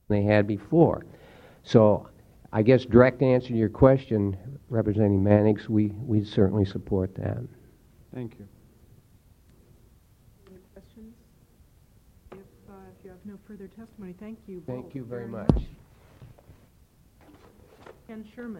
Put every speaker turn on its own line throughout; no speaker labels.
they had before. So I guess direct answer to your question, Representing Mannix, we certainly support that.
Thank you.
Any questions? If you have no further testimony, thank you both.
Thank you very much.
Ken Sherman.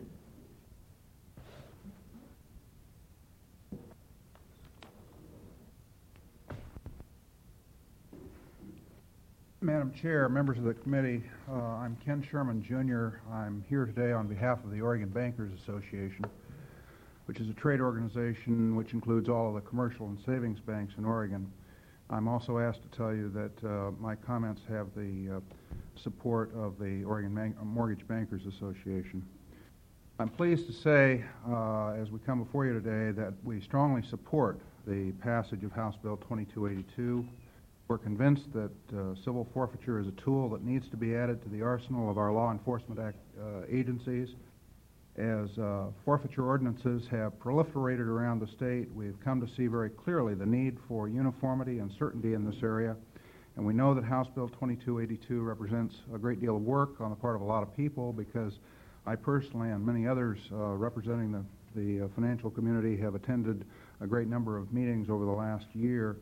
Madam Chair, members of the committee, I'm Ken Sherman, Jr. I'm here today on behalf of the Oregon Bankers Association, which is a trade organization which includes all of the commercial and savings banks in Oregon. I'm also asked to tell you that my comments have the support of the Oregon Mortgage Bankers Association. I'm pleased to say, as we come before you today, that we strongly support the passage of House Bill 2282. We're convinced that civil forfeiture is a tool that needs to be added to the arsenal of our law enforcement agencies. As forfeiture ordinances have proliferated around the state, we've come to see very clearly the need for uniformity and certainty in this area. And we know that House Bill 2282 represents a great deal of work on the part of a lot of people, because I personally and many others representing the financial community have attended a great number of meetings over the last year,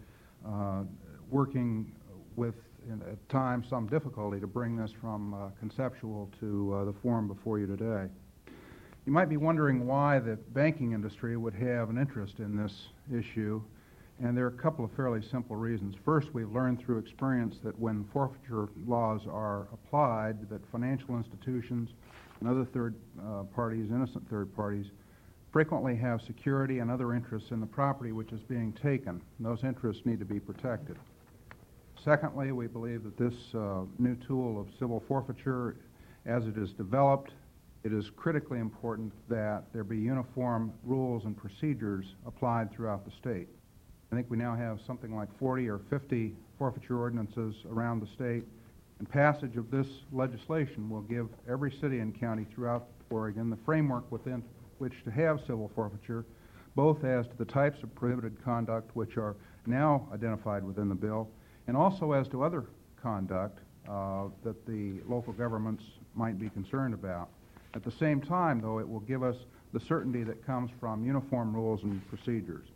working with, at times, some difficulty to bring this from conceptual to the form before you today. You might be wondering why the banking industry would have an interest in this issue, and there are a couple of fairly simple reasons. First, we've learned through experience that when forfeiture laws are applied, that financial institutions and other third parties, innocent third parties, frequently have security and other interests in the property which is being taken. Those interests need to be protected. Secondly, we believe that this new tool of civil forfeiture, as it is developed, it is critically important that there be uniform rules and procedures applied throughout the state. I think we now have something like 40 or 50 forfeiture ordinances around the state, and passage of this legislation will give every city and county throughout Oregon the framework within which to have civil forfeiture, both as to the types of prohibited conduct which are now identified within the bill, and also as to other conduct that the local governments might be concerned about. At the same time, though, it will give us the certainty that comes from uniform rules and procedures.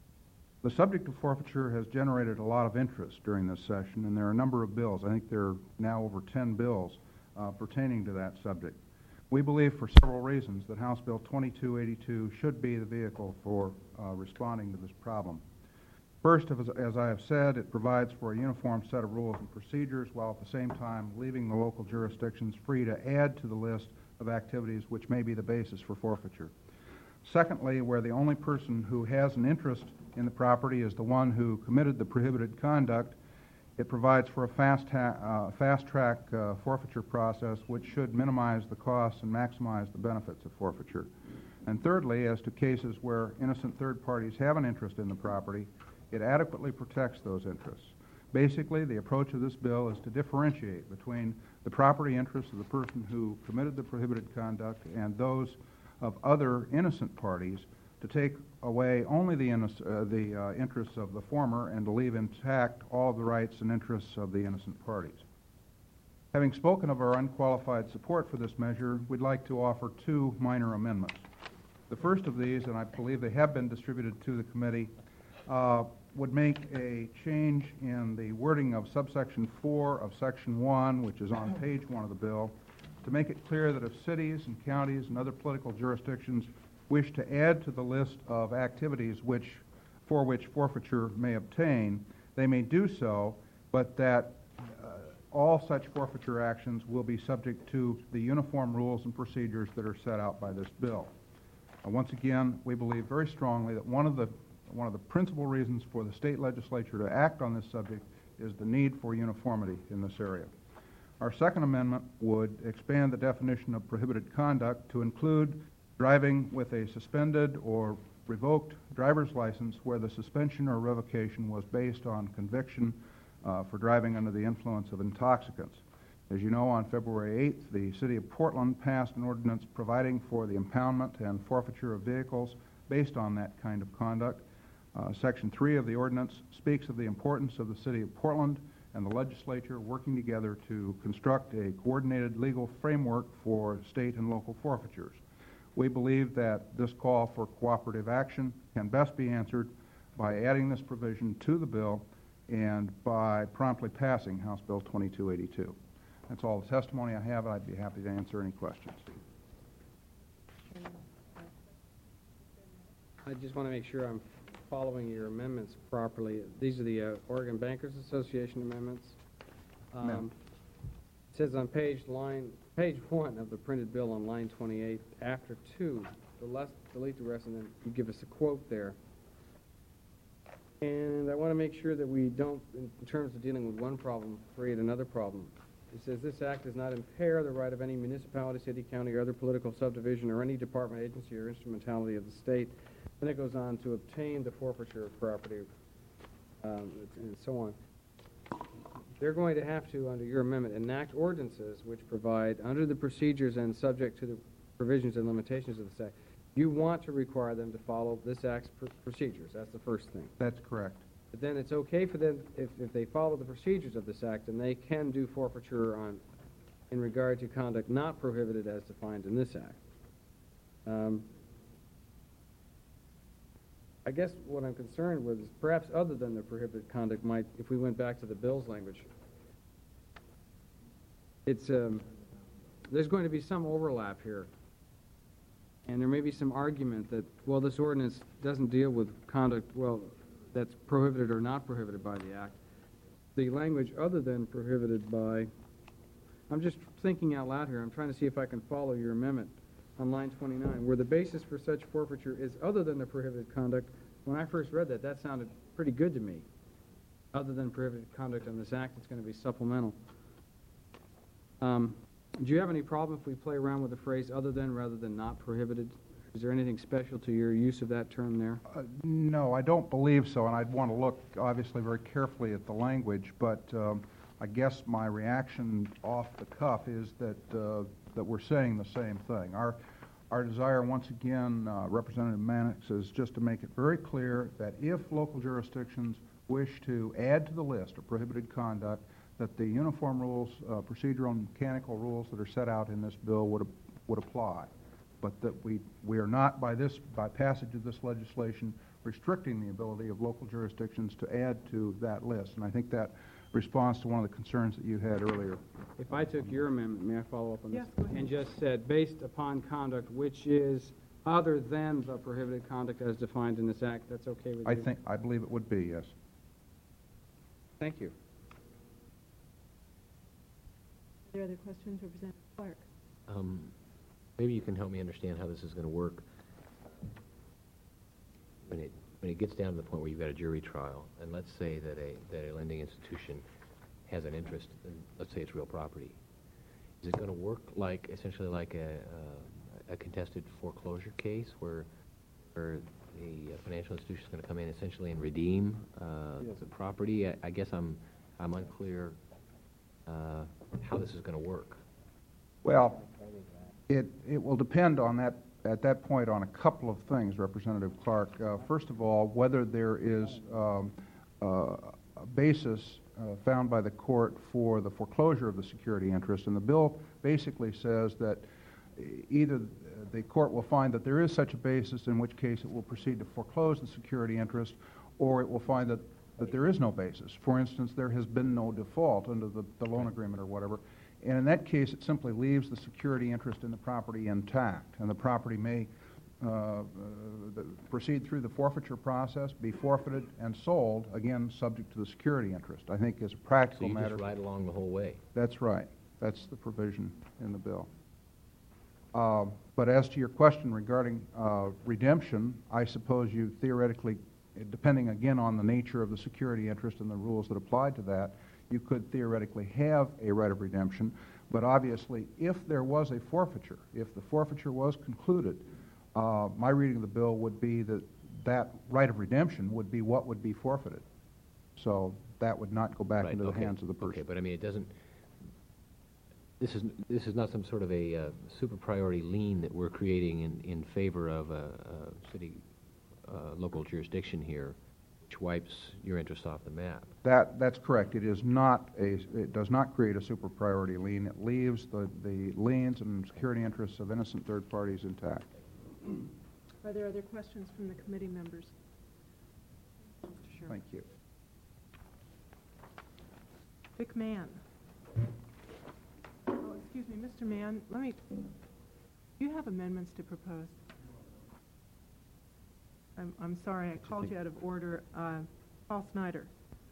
The subject of forfeiture has generated a lot of interest during this session, and there are a number of bills. I think there are now over 10 bills pertaining to that subject. We believe for several reasons that House Bill 2282 should be the vehicle for responding to this problem. First, as I have said, it provides for a uniform set of rules and procedures, while at the same time leaving the local jurisdictions free to add to the list of activities which may be the basis for forfeiture. Secondly, where the only person who has an interest in the property is the one who committed the prohibited conduct, it provides for a fast-track forfeiture process which should minimize the costs and maximize the benefits of forfeiture. And thirdly, as to cases where innocent third parties have an interest in the property, it adequately protects those interests. Basically, the approach of this bill is to differentiate between the property interests of the person who committed the prohibited conduct and those of other innocent parties, to take away only the interests of the former and to leave intact all of the rights and interests of the innocent parties. Having spoken of our unqualified support for this measure, we'd like to offer two minor amendments. The first of these, and I believe they have been distributed to the committee, would make a change in the wording of subsection 4 of section 1, which is on page 1 of the bill, to make it clear that if cities and counties and other political jurisdictions wish to add to the list of activities for which forfeiture may obtain, they may do so, but that all such forfeiture actions will be subject to the uniform rules and procedures that are set out by this bill. Once again, we believe very strongly that one of the principal reasons for the state legislature to act on this subject is the need for uniformity in this area. Our second amendment would expand the definition of prohibited conduct to include driving with a suspended or revoked driver's license where the suspension or revocation was based on conviction for driving under the influence of intoxicants. As you know, on February 8th, the City of Portland passed an ordinance providing for the impoundment and forfeiture of vehicles based on that kind of conduct. Section 3 of the ordinance speaks of the importance of the City of Portland and the legislature working together to construct a coordinated legal framework for state and local forfeitures. We believe that this call for cooperative action can best be answered by adding this provision to the bill and by promptly passing House Bill 2282. That's all the testimony I have, and I'd be happy to answer any questions.
I just want to make sure I'm following your amendments properly. These are the Oregon Bankers Association amendments.
Ma'am.
It says on page 1 of the printed bill on line 28, after 2, delete the rest, and then you give us a quote there. And I want to make sure that we don't, in terms of dealing with one problem, create another problem. It says this act does not impair the right of any municipality, city, county, or other political subdivision, or any department, agency, or instrumentality of the state. Then it goes on to obtain the forfeiture of property, and so on. They're going to have to, under your amendment, enact ordinances which provide, under the procedures and subject to the provisions and limitations of this act. You want to require them to follow this act's procedures. That's the first thing.
That's correct.
But then it's okay for them, if they follow the procedures of this act, and they can do forfeiture in regard to conduct not prohibited as defined in this act. I guess what I'm concerned with is perhaps other than the prohibited conduct might, if we went back to the bill's language, it's, there's going to be some overlap here. And there may be some argument that, well, this ordinance doesn't deal with conduct, well, that's prohibited or not prohibited by the act. The language other than prohibited by, I'm just thinking out loud here. I'm trying to see if I can follow your amendment on line 29, where the basis for such forfeiture is other than the prohibited conduct. When I first read that, that sounded pretty good to me. Other than prohibited conduct in this act, it's going to be supplemental. Do you have any problem if we play around with the phrase other than rather than not prohibited? Is there anything special to your use of that term there?
No, I don't believe so, and I'd want to look, obviously, very carefully at the language, but I guess my reaction off the cuff is that that we're saying the same thing. Our desire, once again, Representative Mannix, is just to make it very clear that if local jurisdictions wish to add to the list of prohibited conduct, that the uniform rules, procedural and mechanical rules that are set out in this bill would apply, but that we are not, by passage of this legislation, restricting the ability of local jurisdictions to add to that list. And I think that responds to one of the concerns that you had earlier.
If I took your amendment, may I follow up on
Yes,
this?
go ahead.
And just said, based upon conduct which is other than the prohibited conduct as defined in this act, that's okay with you?
I believe it would be, yes.
Thank you.
Are there other questions, Representative Clark?
Maybe you can help me understand how this is going to work. When it gets down to the point where you've got a jury trial, and let's say that a lending institution has an interest in, let's say it's real property, is it going to work like essentially like a contested foreclosure case where the financial institution is going to come in essentially and redeem the property? I guess I'm unclear how this is going to work.
Well, it will depend on that, at that point, on a couple of things, Representative Clark. First of all, whether there is a basis found by the court for the foreclosure of the security interest. And the bill basically says that either the court will find that there is such a basis, in which case it will proceed to foreclose the security interest, or it will find that there is no basis. For instance, there has been no default under the loan agreement or whatever. And in that case, it simply leaves the security interest in the property intact, and the property may proceed through the forfeiture process, be forfeited, and sold, again, subject to the security interest. I think as a practical matter...
So you just ride along the whole way?
That's right. That's the provision in the bill. But as to your question regarding redemption, I suppose you theoretically, depending again on the nature of the security interest and the rules that apply to that, you could theoretically have a right of redemption. But obviously, if there was a forfeiture, if the forfeiture was concluded, my reading of the bill would be that that right of redemption would be what would be forfeited. So that would not go back into the hands of the person.
Okay, but I mean, it doesn't... This is not some sort of a super priority lien that we're creating in favor of a city local jurisdiction here. which wipes your interest off the map.
That's correct. It is not it does not create a super priority lien. It leaves the liens and security interests of innocent third parties intact.
Are there other questions from the committee members? Mr. Sherman.
Thank you.
Vic Mann. Oh, excuse me, Mr. Mann, you have amendments to propose. I'm sorry, I called you out of order. Paul Snyder.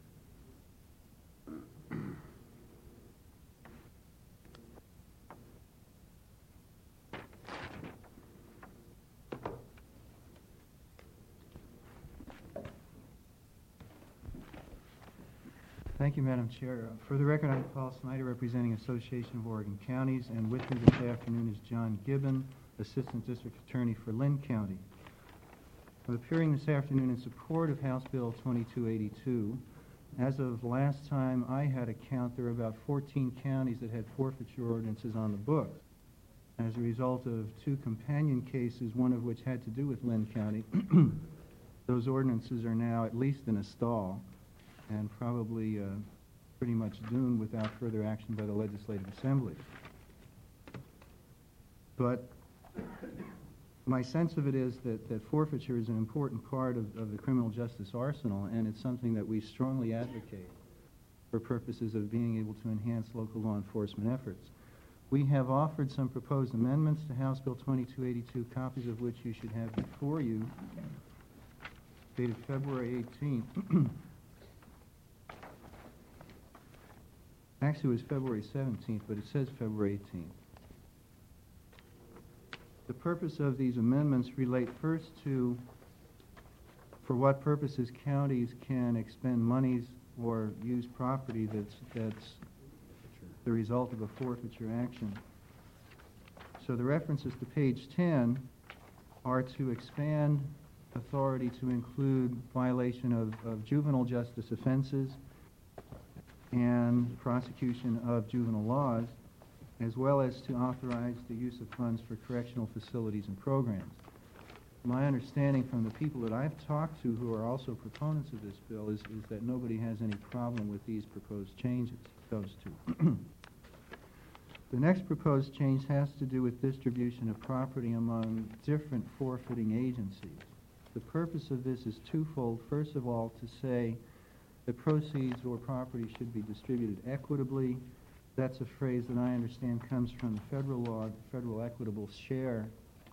Thank you, Madam Chair. For the record, I'm Paul Snyder, representing Association of Oregon Counties, and with me this afternoon is John Gibbon, Assistant District Attorney for Lynn County. I'm appearing this afternoon in support of House Bill 2282. As of last time I had a count, there were about 14 counties that had forfeiture ordinances on the books. As a result of two companion cases, one of which had to do with Lynn County, those ordinances are now at least in a stall and probably pretty much doomed without further action by the Legislative Assembly. But my sense of it is that forfeiture is an important part of the criminal justice arsenal, and it's something that we strongly advocate for purposes of being able to enhance local law enforcement efforts. We have offered some proposed amendments to House Bill 2282, copies of which you should have before you, dated February 18th. Actually, it was February 17th, but it says February 18th. The purpose of these amendments relate first to for what purposes counties can expend monies or use property that's the result of a forfeiture action. So the references to page 10 are to expand authority to include violation of juvenile justice offenses and prosecution of juvenile laws, as well as to authorize the use of funds for correctional facilities and programs. My understanding from the people that I've talked to who are also proponents of this bill is that nobody has any problem with these proposed changes, those two. The next proposed change has to do with distribution of property among different forfeiting agencies. The purpose of this is twofold. First of all, to say that proceeds or property should be distributed equitably. That's a phrase that I understand comes from the federal law, the Federal Equitable Share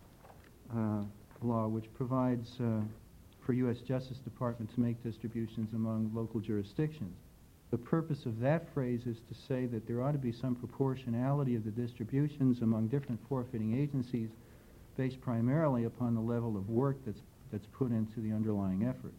law, which provides for U.S. Justice Department to make distributions among local jurisdictions. The purpose of that phrase is to say that there ought to be some proportionality of the distributions among different forfeiting agencies based primarily upon the level of work that's put into the underlying effort.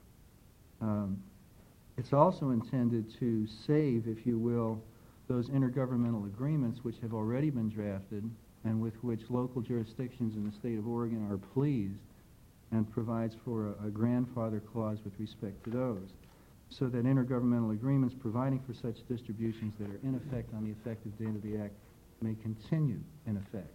It's also intended to save, if you will, those intergovernmental agreements which have already been drafted and with which local jurisdictions in the state of Oregon are pleased, and provides for a grandfather clause with respect to those, so that intergovernmental agreements providing for such distributions that are in effect on the effective date of the Act may continue in effect.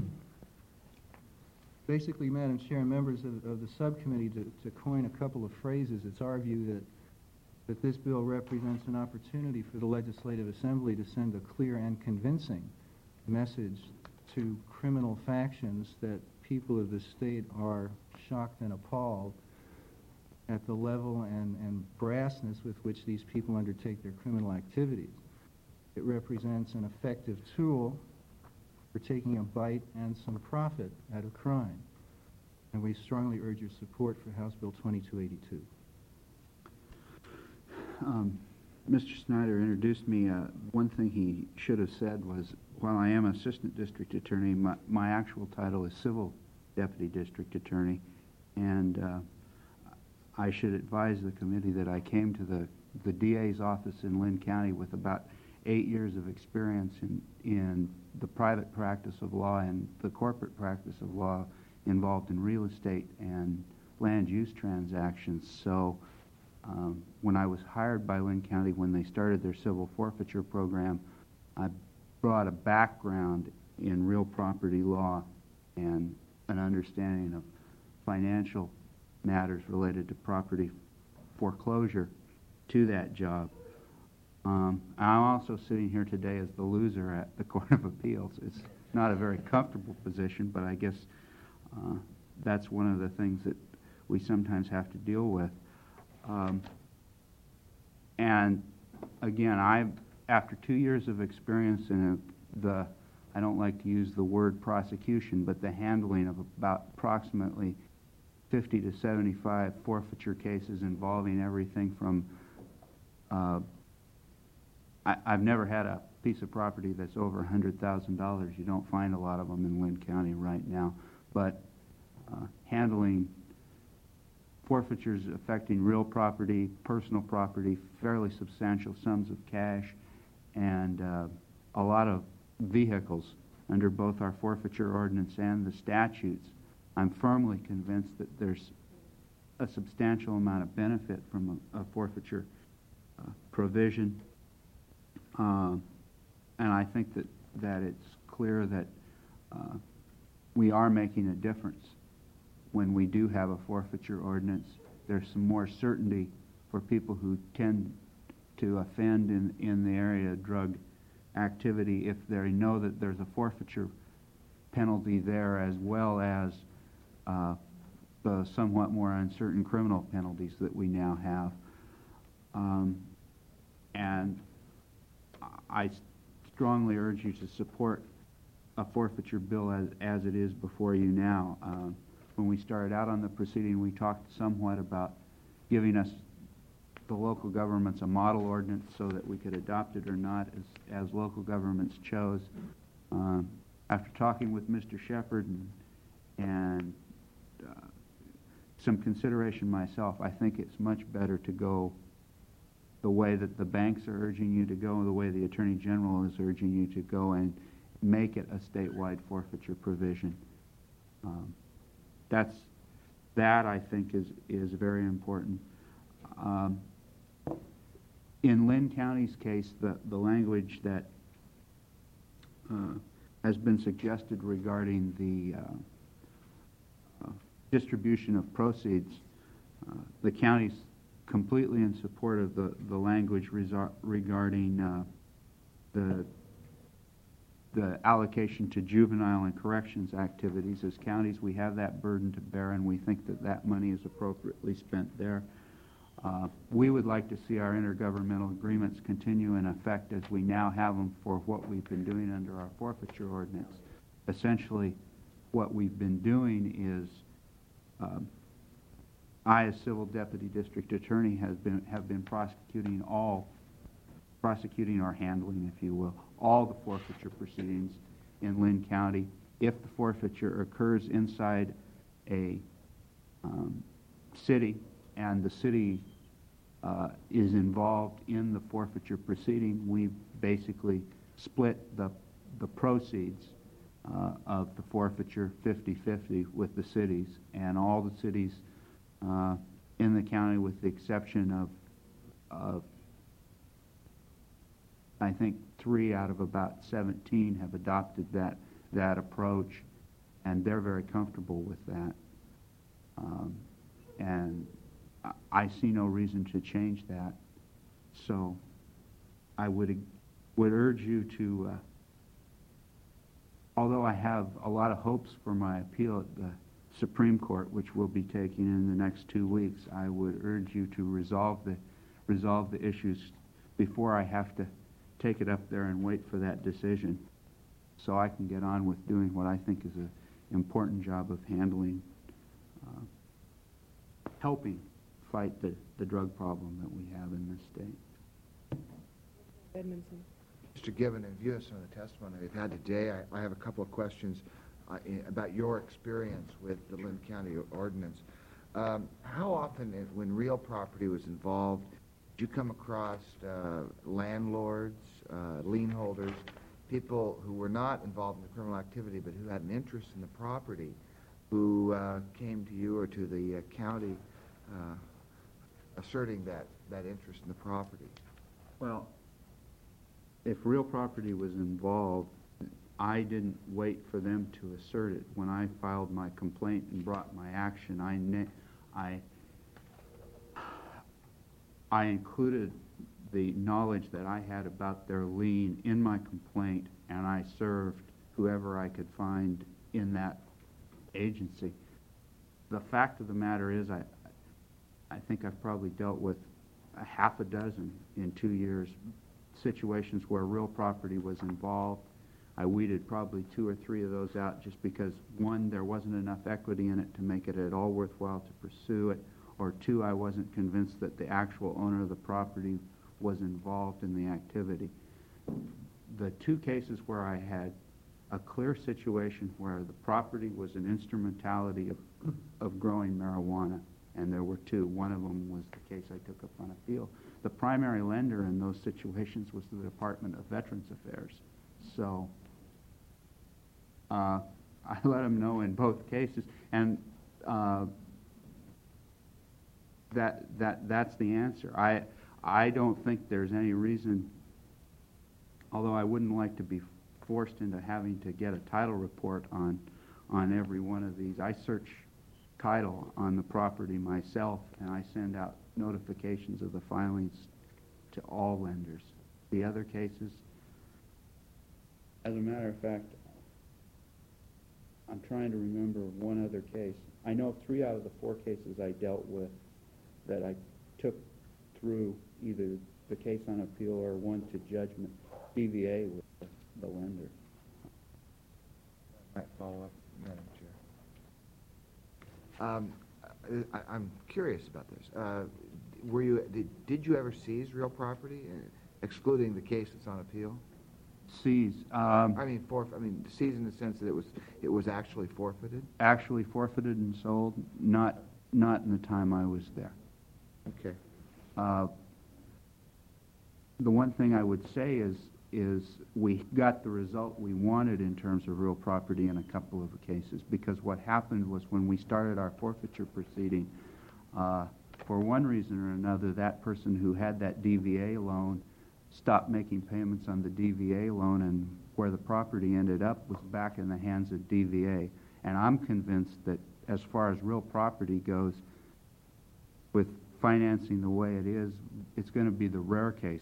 Basically, Madam Chair and members of the subcommittee, to coin a couple of phrases, it's our view that this bill represents an opportunity for the Legislative Assembly to send a clear and convincing message to criminal factions that people of the state are shocked and appalled at the level and brassness with which these people undertake their criminal activities. It represents an effective tool for taking a bite and some profit out of crime. And we strongly urge your support for House Bill 2282.
Mr. Snyder introduced me. One thing he should have said was, while I am Assistant District Attorney, my actual title is Civil Deputy District Attorney, and I should advise the committee that I came to the DA's office in Lynn County with about 8 years of experience in the private practice of law and the corporate practice of law involved in real estate and land use transactions. So when I was hired by Lynn County when they started their civil forfeiture program, I brought a background in real property law and an understanding of financial matters related to property foreclosure to that job. I'm also sitting here today as the loser at the Court of Appeals. It's not a very comfortable position, but I guess that's one of the things that we sometimes have to deal with. And again, after 2 years of experience in I don't like to use the word prosecution, but the handling of about approximately 50 to 75 forfeiture cases involving everything from I've never had a piece of property that's over $100,000. You don't find a lot of them in Lynn County right now. But handling forfeitures affecting real property, personal property, fairly substantial sums of cash, and a lot of vehicles under both our forfeiture ordinance and the statutes, I'm firmly convinced that there's a substantial amount of benefit from a forfeiture provision. And I think that it's clear that we are making a difference when we do have a forfeiture ordinance. There's some more certainty for people who tend to offend in the area of drug activity if they know that there's a forfeiture penalty there, as well as the somewhat more uncertain criminal penalties that we now have. And I strongly urge you to support a forfeiture bill as it is before you now. When we started out on the proceeding, we talked somewhat about giving us the local governments a model ordinance so that we could adopt it or not as local governments chose. After talking with Mr. Shepard and some consideration myself, I think it's much better to go the way that the banks are urging you to go, the way the Attorney General is urging you to go, and make it a statewide forfeiture provision. That I think is very important. In Lynn County's case, the language that has been suggested regarding the distribution of proceeds, the county's completely in support of the language regarding the allocation to juvenile and corrections activities. As counties, we have that burden to bear, and we think that money is appropriately spent there. We would like to see our intergovernmental agreements continue in effect as we now have them for what we've been doing under our forfeiture ordinance. Essentially, what we've been doing is I, as Civil Deputy District Attorney, have been prosecuting or handling, if you will, all the forfeiture proceedings in Lynn County. If the forfeiture occurs inside a city and the city is involved in the forfeiture proceeding, we basically split the proceeds of the forfeiture 50-50 with the cities, and all the cities in the county, with the exception of I think 3 out of about 17 have adopted that approach, and they're very comfortable with that. And I see no reason to change that. So I would urge you to, although I have a lot of hopes for my appeal at the Supreme Court, which we'll be taking in the next 2 weeks, I would urge you to resolve the issues before I have to take it up there and wait for that decision, so I can get on with doing what I think is an important job of handling, helping fight the drug problem that we have in this state.
Edmondson.
Mr. Gibbon, in view of some of the testimony we've had today, I have a couple of questions about your experience with the Lynn County ordinance. How often, when real property was involved, did you come across landlords, lien holders, people who were not involved in the criminal activity but who had an interest in the property, who came to you or to the county asserting that interest in the property?
Well, if real property was involved, I didn't wait for them to assert it. When I filed my complaint and brought my action, I included the knowledge that I had about their lien in my complaint, and I served whoever I could find in that agency. The fact of the matter is, I think I've probably dealt with a half a dozen in 2 years, situations where real property was involved. I weeded probably 2 or 3 of those out just because, one, there wasn't enough equity in it to make it at all worthwhile to pursue it, or two, I wasn't convinced that the actual owner of the property was involved in the activity. The 2 cases where I had a clear situation where the property was an instrumentality of growing marijuana, and there were 2. One of them was the case I took up on appeal. The primary lender in those situations was the Department of Veterans Affairs. So I let them know in both cases, and that's the answer. I don't think there's any reason, although I wouldn't like to be forced into having to get a title report on every one of these. I search title on the property myself, and I send out notifications of the filings to all lenders. The other cases, as a matter of fact, I'm trying to remember one other case. I know 3 out of the 4 cases I dealt with that I took through either the case on appeal or one to judgment, DVA with the lender.
Might follow up, Madam Chair. I'm curious about this. Did you ever seize real property, excluding the case that's on appeal?
Seize.
I mean, seize in the sense that it was actually forfeited?
Actually forfeited and sold, not in the time I was there.
Okay.
The one thing I would say is we got the result we wanted in terms of real property in a couple of cases, because what happened was when we started our forfeiture proceeding, for one reason or another, that person who had that DVA loan stopped making payments on the DVA loan, and where the property ended up was back in the hands of DVA. And I'm convinced that as far as real property goes, with financing the way it is, it's going to be the rare case.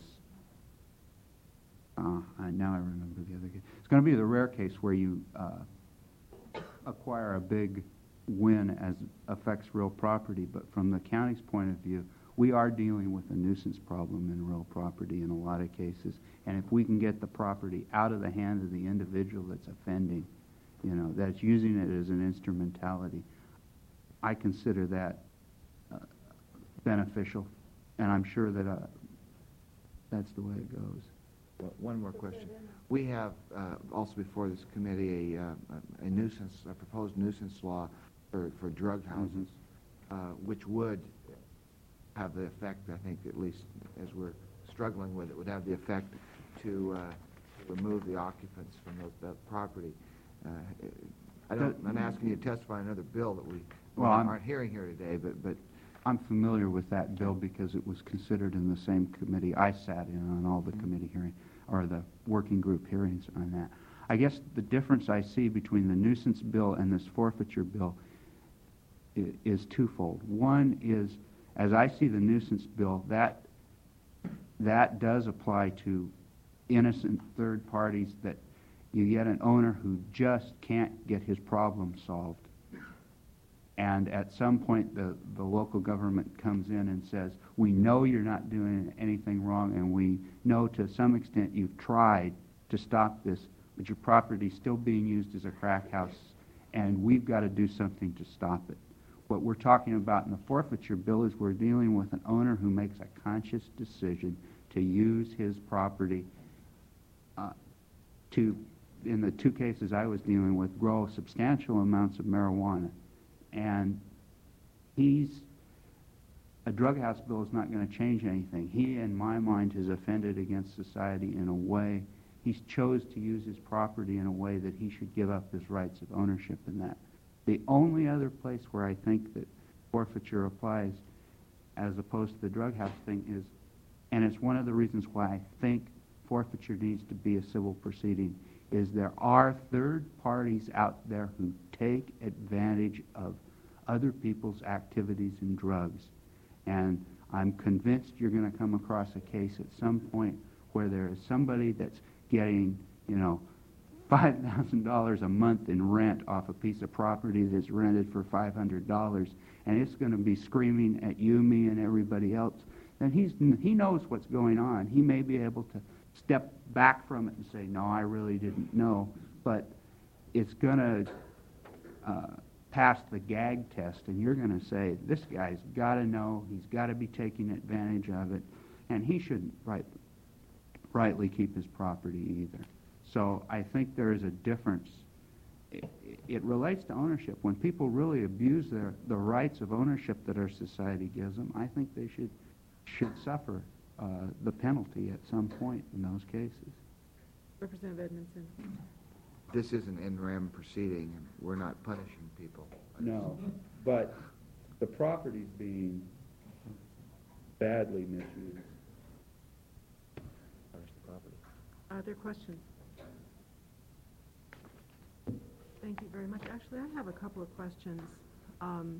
Now I remember the other case. It's going to be the rare case where you acquire a big win as affects real property. But from the county's point of view, we are dealing with a nuisance problem in real property in a lot of cases. And if we can get the property out of the hands of the individual that's offending, that's using it as an instrumentality, I consider that beneficial. And I'm sure that that's the way it goes.
Well, one more question. We have also before this committee a proposed nuisance law for drug houses, which would have the effect, I think, at least as we're struggling with it, would have the effect to remove the occupants from that property. I'm not asking you to testify on another bill that we aren't hearing here today, but
I'm familiar with that bill because it was considered in the same committee I sat in on all the committee hearings, or the working group hearings on that. I guess the difference I see between the nuisance bill and this forfeiture bill is twofold. One is, as I see the nuisance bill, that does apply to innocent third parties, that you get an owner who just can't get his problem solved. And at some point, the local government comes in and says, we know you're not doing anything wrong, and we know to some extent you've tried to stop this, but your property's still being used as a crack house, and we've got to do something to stop it. What we're talking about in the forfeiture bill is we're dealing with an owner who makes a conscious decision to use his property to, in the 2 cases I was dealing with, grow substantial amounts of marijuana. And a drug house bill is not going to change anything. He, in my mind, has offended against society in a way. He's chose to use his property in a way that he should give up his rights of ownership in that. The only other place where I think that forfeiture applies as opposed to the drug house thing is, and it's one of the reasons why I think forfeiture needs to be a civil proceeding, is there are third parties out there who take advantage of other people's activities in drugs. And I'm convinced you're going to come across a case at some point where there is somebody that's getting, $5,000 a month in rent off a piece of property that's rented for $500, and it's going to be screaming at you, me, and everybody else. Then he knows what's going on. He may be able to step back from it and say, no, I really didn't know, but it's going to pass the gag test, and you're going to say, this guy's got to know, he's got to be taking advantage of it, and he shouldn't rightly keep his property either. So I think there is a difference. It relates to ownership. When people really abuse the rights of ownership that our society gives them, I think they should suffer the penalty at some point in those cases.
Representative Edmondson.
This is an in rem proceeding, and we're not punishing people.
No, but the property's being badly misused.
Punish the property.
Other questions? Thank you very much. Actually, I have a couple of questions. And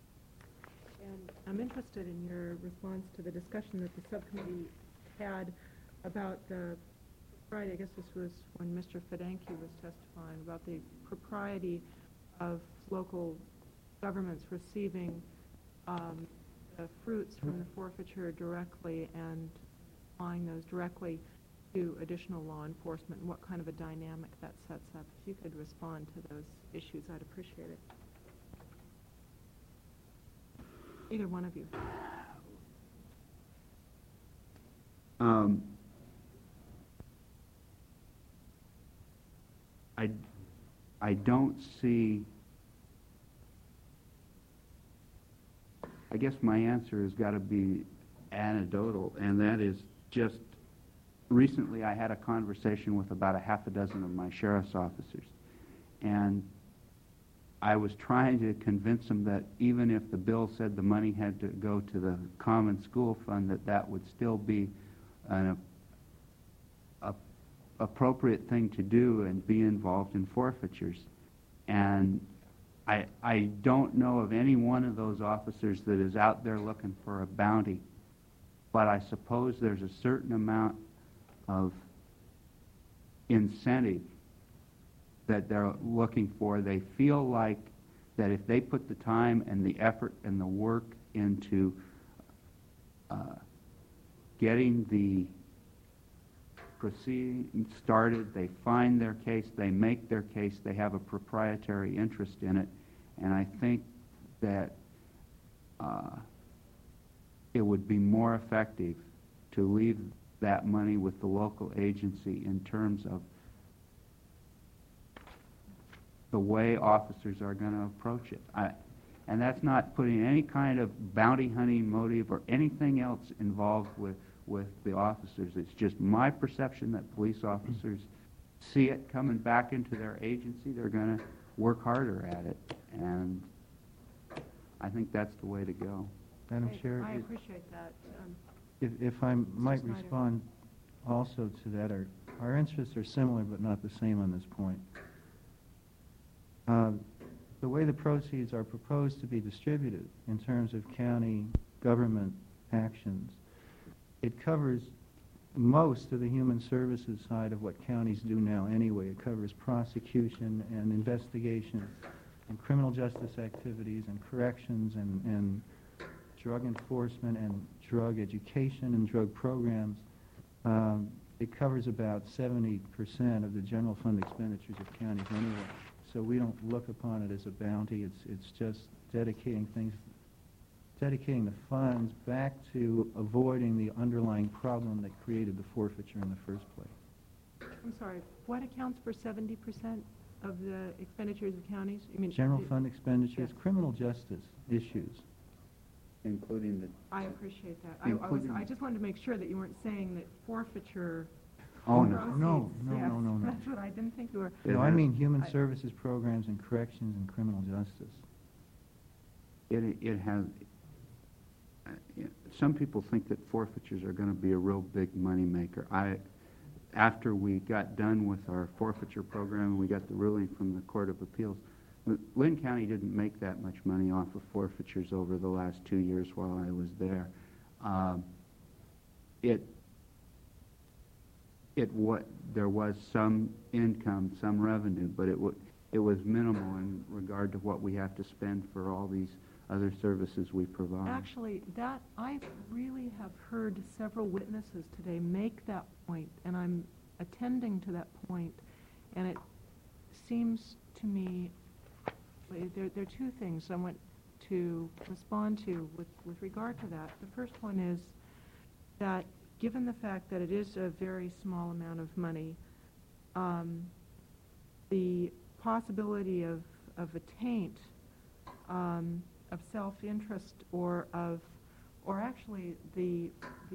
I'm interested in your response to the discussion that the subcommittee had about the propriety, I guess this was when Mr. Fedanke was testifying, about the propriety of local governments receiving the fruits from the forfeiture directly and applying those directly to additional law enforcement, and what kind of a dynamic that sets up. If you could respond to those issues, I'd appreciate it. Either one of you.
I don't see. I guess my answer has got to be anecdotal, and that is just recently I had a conversation with about a half a dozen of my sheriff's officers, and I was trying to convince them that even if the bill said the money had to go to the common school fund, that would still be an appropriate thing to do and be involved in forfeitures. And I don't know of any one of those officers that is out there looking for a bounty, but I suppose there's a certain amount of incentive that they're looking for. They feel like that if they put the time and the effort and the work into getting the proceeding started, they find their case, they make their case, they have a proprietary interest in it, and I think that it would be more effective to leave that money with the local agency in terms of the way officers are going to approach it. And that's not putting any kind of bounty hunting motive or anything else involved with the officers. It's just my perception that police officers see it coming back into their agency. They're going to work harder at it, and I think that's the way to go.
Madam Chair,
I appreciate that.
if I might
Snyder.
respond also to that, our interests are similar but not the same on this point. The way the proceeds are proposed to be distributed in terms of county government actions, it covers most of the human services side of what counties do now anyway. It covers prosecution and investigation and criminal justice activities and corrections and drug enforcement and drug education and drug programs. It covers about 70% of the general fund expenditures of counties anyway. So we don't look upon it as a bounty. It's just dedicating the funds back to avoiding the underlying problem that created the forfeiture in the first place.
I'm sorry, what accounts for 70% of the expenditures of counties? You mean
General fund expenditures,
Yeah.
criminal justice issues.
Including the...
I appreciate that.
Including-
I just wanted to make sure that you weren't saying that forfeiture
Oh, no.
proceeds.
No.
That's what I didn't think you were.
No, I mean human
I-
services programs and corrections and criminal justice.
It has... some people think that forfeitures are going to be a real big money maker. After we got done with our forfeiture program and we got the ruling from the Court of Appeals, Lynn County didn't make that much money off of forfeitures over the last 2 years while I was there. there was some income, some revenue, but it was minimal in regard to what we have to spend for all these other services we provide.
Actually, that, I really have heard several witnesses today make that point, and I'm attending to that point, and it seems to me, there are two things I want to respond to with regard to that. The first one is that given the fact that it is a very small amount of money, the possibility of a taint of self-interest or actually the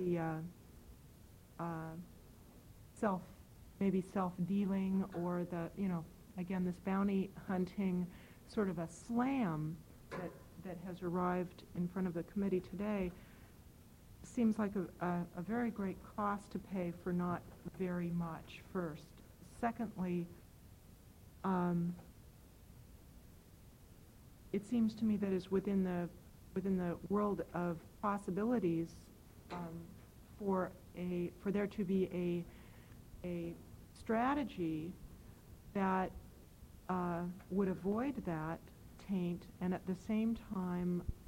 maybe self-dealing, or again, this bounty hunting sort of a slam that has arrived in front of the committee today seems like a very great cost to pay for not very much, first. Secondly, it seems to me that is within the world of possibilities for there to be a strategy that would avoid that taint and at the same time